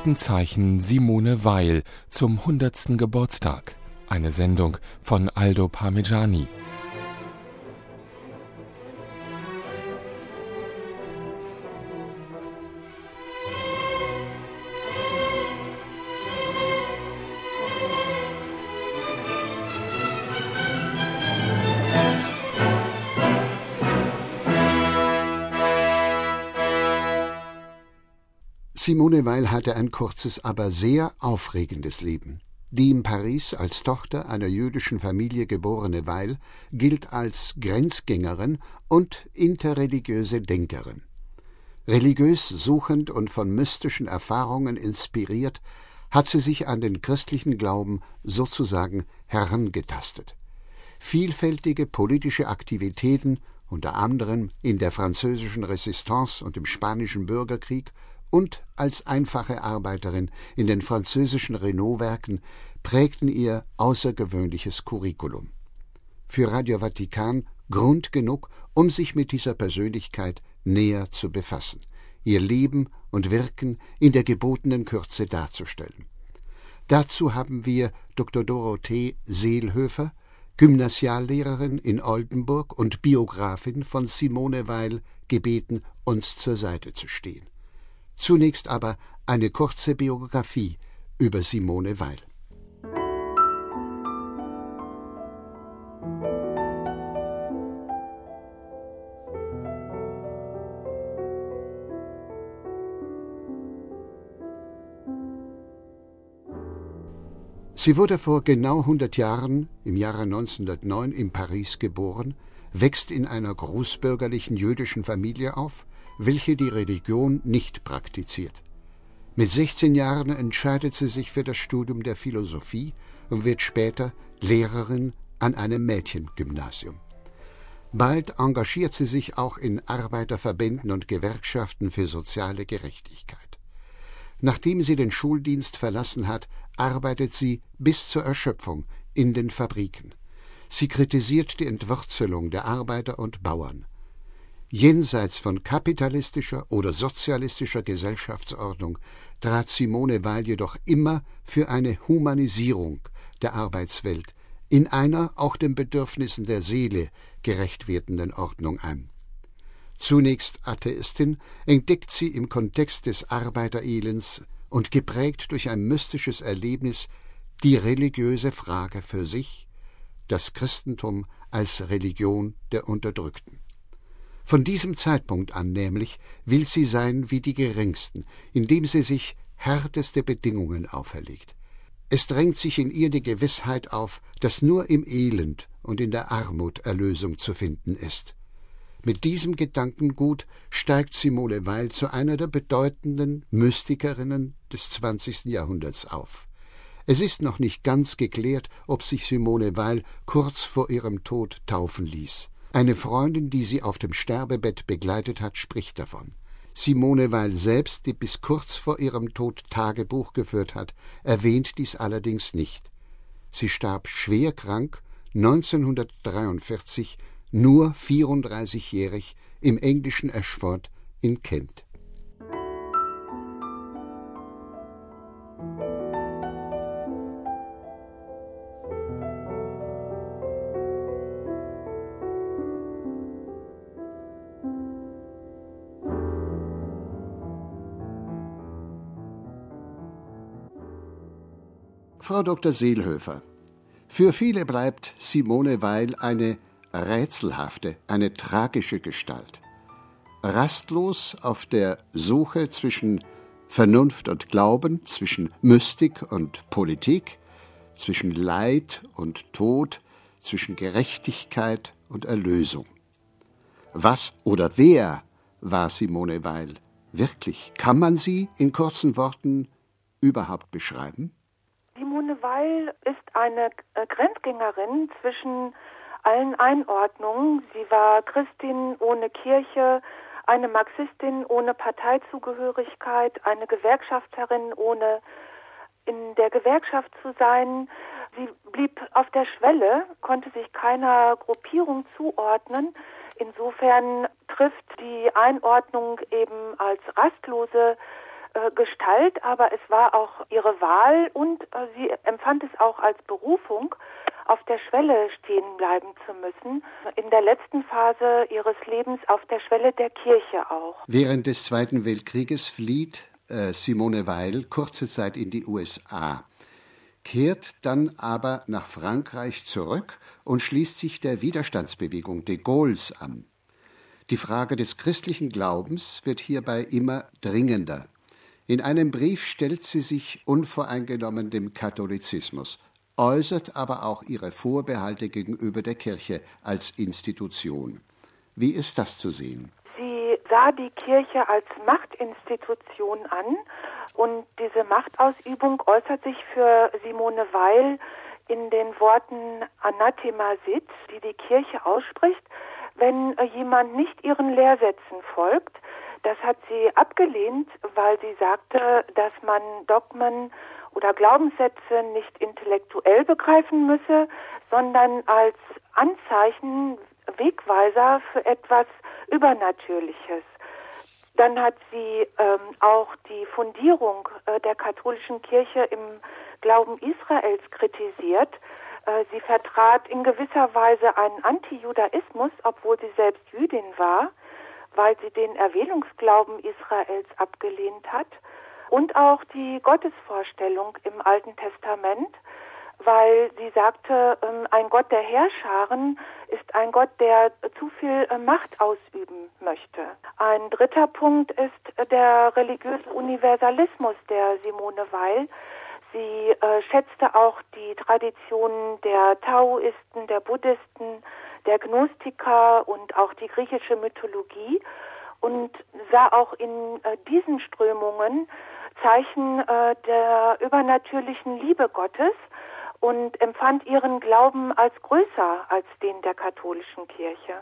Aktenzeichen Simone Weil zum 100. Geburtstag. Eine Sendung von Aldo Parmigiani. Simone Weil hatte ein kurzes, aber sehr aufregendes Leben. Die in Paris als Tochter einer jüdischen Familie geborene Weil gilt als Grenzgängerin und interreligiöse Denkerin. Religiös suchend und von mystischen Erfahrungen inspiriert, hat sie sich an den christlichen Glauben sozusagen herangetastet. Vielfältige politische Aktivitäten, unter anderem in der französischen Resistance und im spanischen Bürgerkrieg, und als einfache Arbeiterin in den französischen Renault-Werken prägten ihr außergewöhnliches Curriculum. Für Radio Vatikan Grund genug, um sich mit dieser Persönlichkeit näher zu befassen, ihr Leben und Wirken in der gebotenen Kürze darzustellen. Dazu haben wir Dr. Dorothee Seelhöfer, Gymnasiallehrerin in Oldenburg und Biografin von Simone Weil, gebeten, uns zur Seite zu stehen. Zunächst aber eine kurze Biografie über Simone Weil. Sie wurde vor genau 100 Jahren, im Jahre 1909, in Paris geboren, wächst in einer großbürgerlichen jüdischen Familie auf, welche die Religion nicht praktiziert. Mit 16 Jahren entscheidet sie sich für das Studium der Philosophie und wird später Lehrerin an einem Mädchengymnasium. Bald engagiert sie sich auch in Arbeiterverbänden und Gewerkschaften für soziale Gerechtigkeit. Nachdem sie den Schuldienst verlassen hat, arbeitet sie bis zur Erschöpfung in den Fabriken. Sie kritisiert die Entwurzelung der Arbeiter und Bauern. Jenseits von kapitalistischer oder sozialistischer Gesellschaftsordnung trat Simone Weil jedoch immer für eine Humanisierung der Arbeitswelt in einer auch den Bedürfnissen der Seele gerecht werdenden Ordnung ein. Zunächst Atheistin, entdeckt sie im Kontext des Arbeiterelends und geprägt durch ein mystisches Erlebnis die religiöse Frage für sich, das Christentum als Religion der Unterdrückten. Von diesem Zeitpunkt an nämlich will sie sein wie die Geringsten, indem sie sich härteste Bedingungen auferlegt. Es drängt sich in ihr die Gewissheit auf, dass nur im Elend und in der Armut Erlösung zu finden ist. Mit diesem Gedankengut steigt Simone Weil zu einer der bedeutenden Mystikerinnen des 20. Jahrhunderts auf. Es ist noch nicht ganz geklärt, ob sich Simone Weil kurz vor ihrem Tod taufen ließ. Eine Freundin, die sie auf dem Sterbebett begleitet hat, spricht davon. Simone Weil selbst, die bis kurz vor ihrem Tod Tagebuch geführt hat, erwähnt dies allerdings nicht. Sie starb schwer krank 1943, nur 34-jährig, im englischen Ashford in Kent. Frau Dr. Seelhöfer, für viele bleibt Simone Weil eine rätselhafte, eine tragische Gestalt. Rastlos auf der Suche zwischen Vernunft und Glauben, zwischen Mystik und Politik, zwischen Leid und Tod, zwischen Gerechtigkeit und Erlösung. Was oder wer war Simone Weil wirklich? Kann man sie in kurzen Worten überhaupt beschreiben? Simone Weil ist eine Grenzgängerin zwischen allen Einordnungen. Sie war Christin ohne Kirche, eine Marxistin ohne Parteizugehörigkeit, eine Gewerkschafterin ohne in der Gewerkschaft zu sein. Sie blieb auf der Schwelle, konnte sich keiner Gruppierung zuordnen. Insofern trifft die Einordnung eben als rastlose Gestalt, aber es war auch ihre Wahl und sie empfand es auch als Berufung, auf der Schwelle stehen bleiben zu müssen, in der letzten Phase ihres Lebens auf der Schwelle der Kirche auch. Während des Zweiten Weltkrieges flieht Simone Weil kurze Zeit in die USA, kehrt dann aber nach Frankreich zurück und schließt sich der Widerstandsbewegung de Gaulles an. Die Frage des christlichen Glaubens wird hierbei immer dringender. In einem Brief stellt sie sich unvoreingenommen dem Katholizismus, äußert aber auch ihre Vorbehalte gegenüber der Kirche als Institution. Wie ist das zu sehen? Sie sah die Kirche als Machtinstitution an und diese Machtausübung äußert sich für Simone Weil in den Worten Anathema sit, die die Kirche ausspricht, wenn jemand nicht ihren Lehrsätzen folgt. Das hat sie abgelehnt, weil sie sagte, dass man Dogmen oder Glaubenssätze nicht intellektuell begreifen müsse, sondern als Anzeichen, Wegweiser für etwas Übernatürliches. Dann hat sie auch die Fundierung der katholischen Kirche im Glauben Israels kritisiert. Sie vertrat in gewisser Weise einen Antijudaismus, obwohl sie selbst Jüdin war, weil sie den Erwählungsglauben Israels abgelehnt hat. Und auch die Gottesvorstellung im Alten Testament, weil sie sagte, ein Gott der Heerscharen ist ein Gott, der zu viel Macht ausüben möchte. Ein dritter Punkt ist der religiöse Universalismus der Simone Weil. Sie schätzte auch die Traditionen der Taoisten, der Buddhisten, der Gnostiker und auch die griechische Mythologie und sah auch in diesen Strömungen Zeichen der übernatürlichen Liebe Gottes und empfand ihren Glauben als größer als den der katholischen Kirche.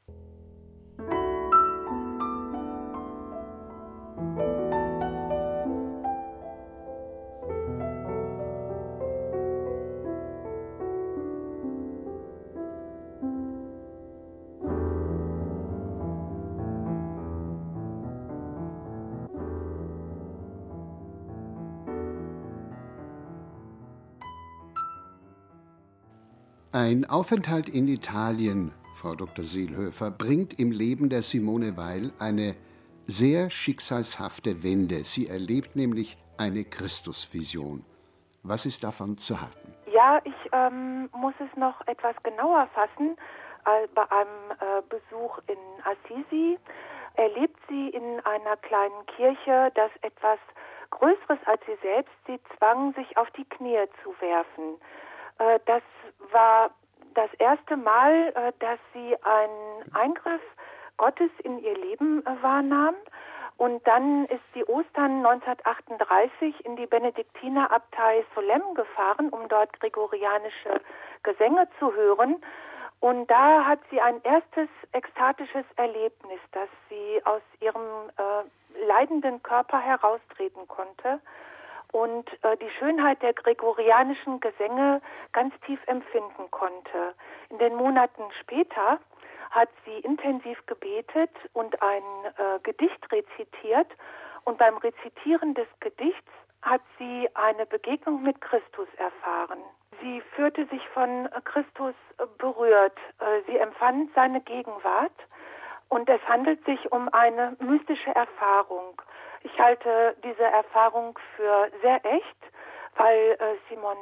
Ein Aufenthalt in Italien, Frau Dr. Seelhöfer, bringt im Leben der Simone Weil eine sehr schicksalshafte Wende. Sie erlebt nämlich eine Christusvision. Was ist davon zu halten? Ja, ich muss es noch etwas genauer fassen. Bei einem Besuch in Assisi erlebt sie in einer kleinen Kirche, dass etwas Größeres als sie selbst sie zwang, sich auf die Knie zu werfen. Das war das erste Mal, dass sie einen Eingriff Gottes in ihr Leben wahrnahm. Und dann ist sie Ostern 1938 in die Benediktinerabtei Solesmes gefahren, um dort gregorianische Gesänge zu hören. Und da hat sie ein erstes ekstatisches Erlebnis, dass sie aus ihrem leidenden Körper heraustreten konnte und die Schönheit der gregorianischen Gesänge ganz tief empfinden konnte. In den Monaten später hat sie intensiv gebetet und ein Gedicht rezitiert. Und beim Rezitieren des Gedichts hat sie eine Begegnung mit Christus erfahren. Sie fühlte sich von Christus berührt. Sie empfand seine Gegenwart. Und es handelt sich um eine mystische Erfahrung. Ich halte diese Erfahrung für sehr echt, weil Simone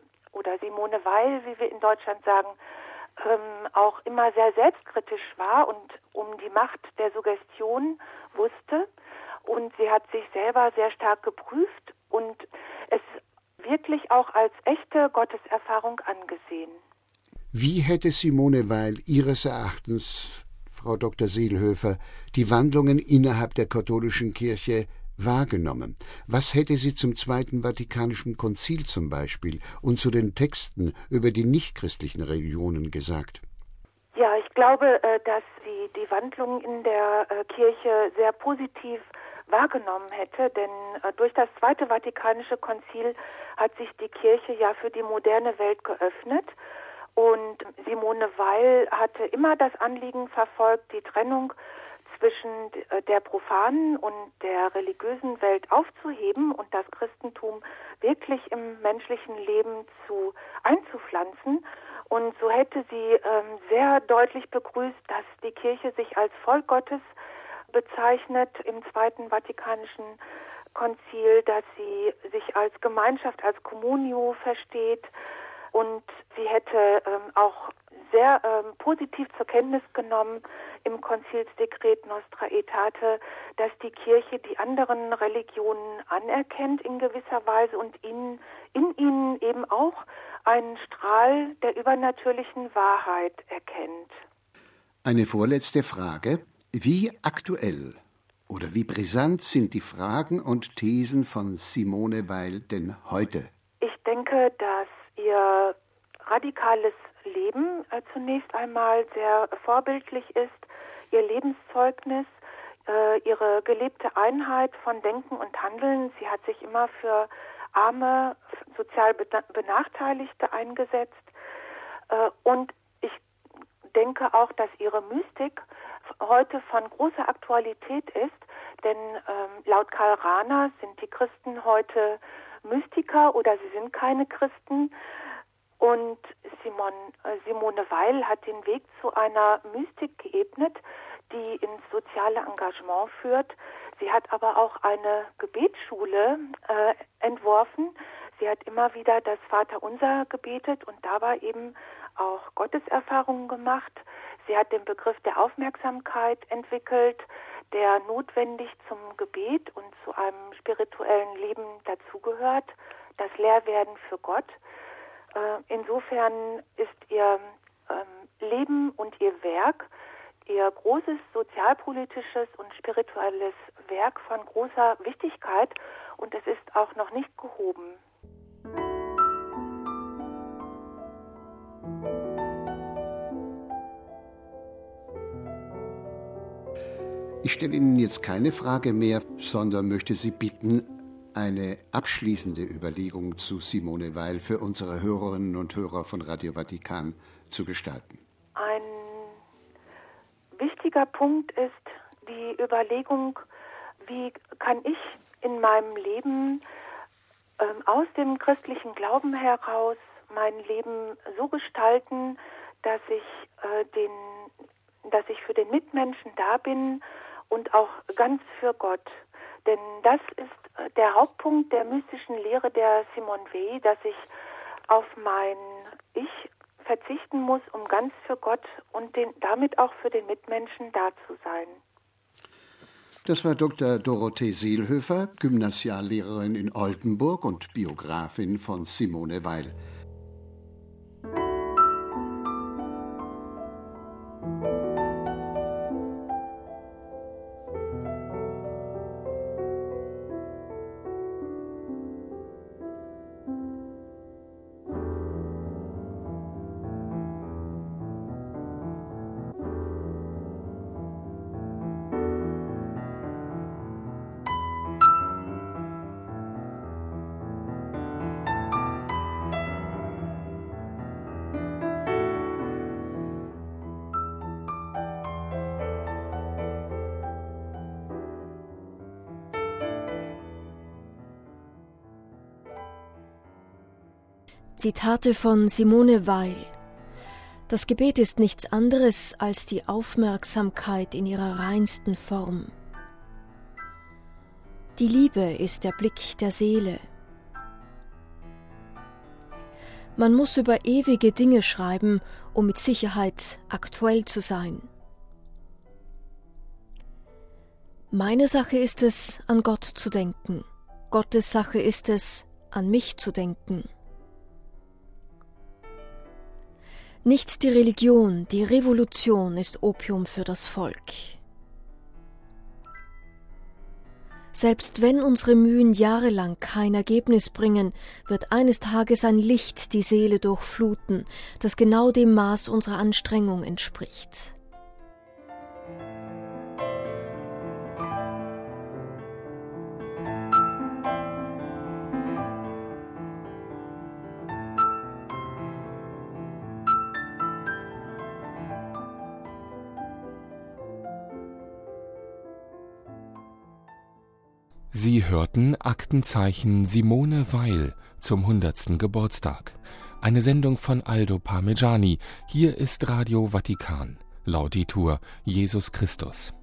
Weil, wie wir in Deutschland sagen, auch immer sehr selbstkritisch war und um die Macht der Suggestion wusste. Und sie hat sich selber sehr stark geprüft und es wirklich auch als echte Gotteserfahrung angesehen. Wie hätte Simone Weil Ihres Erachtens, Frau Dr. Seelhöfer, die Wandlungen innerhalb der katholischen Kirche wahrgenommen? Was hätte sie zum Zweiten Vatikanischen Konzil zum Beispiel und zu den Texten über die nichtchristlichen Religionen gesagt? Ja, ich glaube, dass sie die Wandlungen in der Kirche sehr positiv wahrgenommen hätte, denn durch das Zweite Vatikanische Konzil hat sich die Kirche ja für die moderne Welt geöffnet. Und Simone Weil hatte immer das Anliegen verfolgt, die Trennung zwischen der profanen und der religiösen Welt aufzuheben und das Christentum wirklich im menschlichen Leben einzupflanzen. Und so hätte sie sehr deutlich begrüßt, dass die Kirche sich als Volk Gottes bezeichnet im Zweiten Vatikanischen Konzil, dass sie sich als Gemeinschaft, als Communio versteht. Und sie hätte auch sehr positiv zur Kenntnis genommen im Konzilsdekret Nostra Aetate, dass die Kirche die anderen Religionen anerkennt in gewisser Weise und in ihnen eben auch einen Strahl der übernatürlichen Wahrheit erkennt. Eine vorletzte Frage. Wie aktuell oder wie brisant sind die Fragen und Thesen von Simone Weil denn heute? Ich denke, dass ihr radikales Leben zunächst einmal sehr vorbildlich ist, ihr Lebenszeugnis, ihre gelebte Einheit von Denken und Handeln. Sie hat sich immer für arme, sozial Benachteiligte eingesetzt. Und ich denke auch, dass ihre Mystik heute von großer Aktualität ist, denn laut Karl Rahner sind die Christen heute Mystiker oder sie sind keine Christen. Und Simone Weil hat den Weg zu einer Mystik geebnet, die ins soziale Engagement führt. Sie hat aber auch eine Gebetsschule entworfen. Sie hat immer wieder das Vaterunser gebetet und dabei eben auch Gotteserfahrungen gemacht. Sie hat den Begriff der Aufmerksamkeit entwickelt, der notwendig zum Gebet und zu einem spirituellen Leben dazugehört, das Leerwerden für Gott. Insofern ist ihr Leben und ihr Werk, ihr großes sozialpolitisches und spirituelles Werk von großer Wichtigkeit und es ist auch noch nicht gehoben. Ich stelle Ihnen jetzt keine Frage mehr, sondern möchte Sie bitten, eine abschließende Überlegung zu Simone Weil für unsere Hörerinnen und Hörer von Radio Vatikan zu gestalten. Ein wichtiger Punkt ist die Überlegung, wie kann ich in meinem Leben aus dem christlichen Glauben heraus mein Leben so gestalten, dass ich für den Mitmenschen da bin und auch ganz für Gott. Denn das ist der Hauptpunkt der mystischen Lehre der Simone Weil, dass ich auf mein Ich verzichten muss, um ganz für Gott und damit auch für den Mitmenschen da zu sein. Das war Dr. Dorothee Seelhöfer, Gymnasiallehrerin in Oldenburg und Biografin von Simone Weil. Zitate von Simone Weil. Das Gebet ist nichts anderes als die Aufmerksamkeit in ihrer reinsten Form. Die Liebe ist der Blick der Seele. Man muss über ewige Dinge schreiben, um mit Sicherheit aktuell zu sein. Meine Sache ist es, an Gott zu denken. Gottes Sache ist es, an mich zu denken. Nicht die Religion, die Revolution ist Opium für das Volk. Selbst wenn unsere Mühen jahrelang kein Ergebnis bringen, wird eines Tages ein Licht die Seele durchfluten, das genau dem Maß unserer Anstrengung entspricht. Sie hörten Aktenzeichen Simone Weil zum 100. Geburtstag. Eine Sendung von Aldo Parmigiani. Hier ist Radio Vatikan. Laudetur Jesus Christus.